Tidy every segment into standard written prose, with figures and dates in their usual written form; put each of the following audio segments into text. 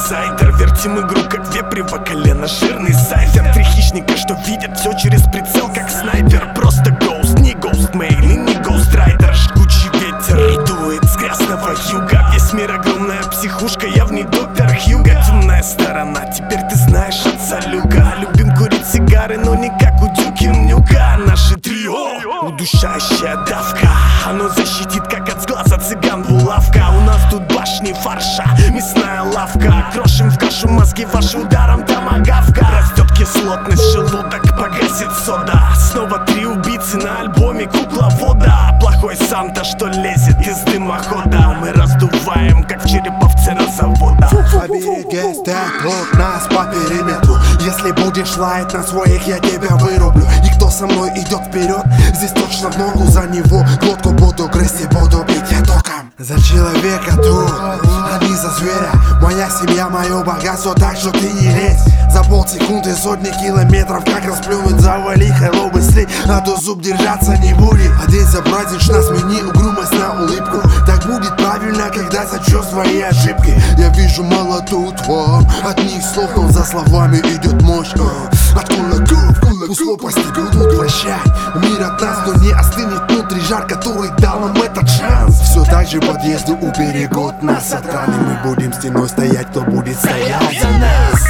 инсайдер. Вертим игру, как вепрево колено, жирный сайфер. Три хищника, что видят все через прицел, как снайпер. Просто гоуст, не гоустмейл и не гоустрайдер. Жгучий ветер дует с грязного юга. Весь мир огромная психушка, я в ней доктор Хьюга. Темная сторона, теперь ты знаешь отца Люка. Любим курить сигары, но не как у Дюки Нюка. Наше трио, удушающая давка. Оно защитит, как от сглаза цыган булавка. У нас тут башни фарша, мясная лавка. Крошим в кашу мозги ваши ударом томагавка. Растет кислотность, желудок погасит сода. Снова три убийцы на альбоме кукловода. Плохой Санта, что лезет из дымохода. Мы раздуваем, как в череповце-завода. Оберегайся так от нас по периметру. Если будешь лаять на своих, я тебя вырублю. И кто со мной идет вперед, здесь точно в ногу за него. Глотку буду грызть и буду бить я током. За человека тут, а не за зверя. Моя семья, мое богатство, так что ты не лезь. За полсекунды сотни километров, как расплюнуть, завали хэллоу быстрей, а то зуб держаться не будет. Оденься, празднично, смени угрюмость на улыбку. Так будет правильно, когда зачешь свои ошибки. Я вижу молототвор, от них слов, но за словами идет мощь. От кулаков, пусть лопасти будут вращать. Мир от нас, но не остынет внутри жар, который дал нам этот шанс. Все так же подъезды уберегут нас от раны. Мы будем стеной стоять, кто будет стоять за нас.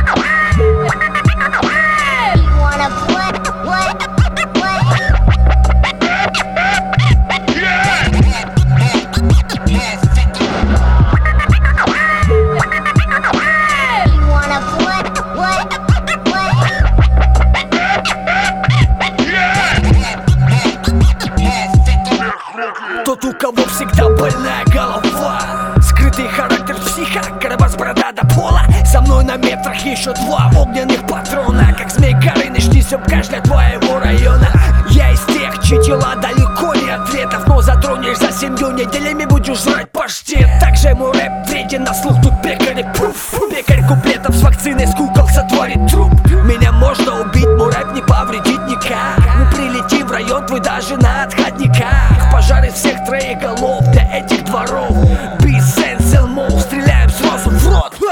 Тот, у кого всегда больная голова, скрытый характер психа, карабас борода до пола. Со мной на метрах еще два огненных патрона. Как змей Горыныч несем каждого твоего района. Я из тех, чьи тела далеко не ответов, но затронешь за семью, неделями будешь жрать паштет. Также мой рэп вреден на слух, тут пекарь пруф. Пекарь куплетов с вакциной с кукол сотворит труп. Меня можно убить, мой рэп не повредит никак. Мы прилетим в район твой даже на отходниках. Пожары всех троих голов для этих дворов. Бисенсел, мол, стреляем сразу в рот.